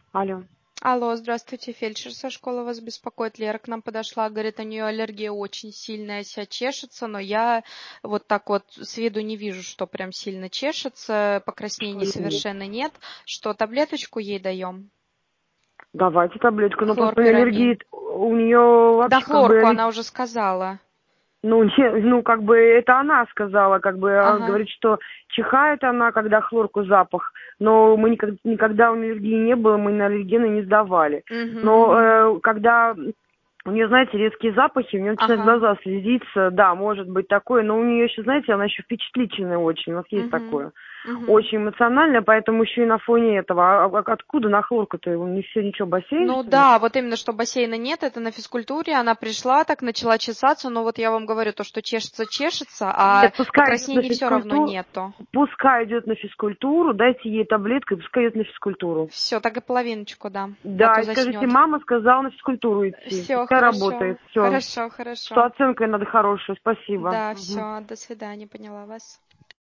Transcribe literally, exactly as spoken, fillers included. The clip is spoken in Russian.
Алло. Алло, здравствуйте, фельдшер со школы вас беспокоит. Лера к нам подошла, говорит, у нее аллергия очень сильная, вся чешется, но я вот так вот с виду не вижу, что прям сильно чешется, покраснений Что нет? совершенно нет. Что, таблеточку ей даем? Давайте таблетку, но просто Хлорпирамин. аллергии у нее Да, вообще как бы хлорку аллер- она уже сказала. ну, не- ну, как бы это она сказала, как бы а, Ага. говорит, что чихает она, когда хлорку запах, но мы никогда, никогда у нее аллергии не было, мы на аллергены не сдавали. Угу. Но э, когда у нее, знаете, резкие запахи, у нее начинают Ага. глаза слезиться, да, может быть такое, но у нее еще, знаете, она еще впечатлительная очень, у нас есть Угу. такое. Угу. Очень эмоциональная, поэтому еще и на фоне этого. А, а откуда на хлорку-то? Не все ничего, бассейн, Ну что ли? да, вот именно, что бассейна нет, это на физкультуре, она пришла, так начала чесаться, но вот я вам говорю, то, что чешется, чешется, а Нет, пускай идет на покраснений все равно физкультуру, нету. пускай идет на физкультуру, дайте ей таблетку и пускай идет на физкультуру. Все, так и половиночку дам, а Да, то и скажите, заснет. мама сказала на физкультуру идти. Все, Пускай хорошо, работает. Все. хорошо, Что хорошо. оценкой надо хорошую. Спасибо. Да, Мгм. все, до свидания, поняла вас.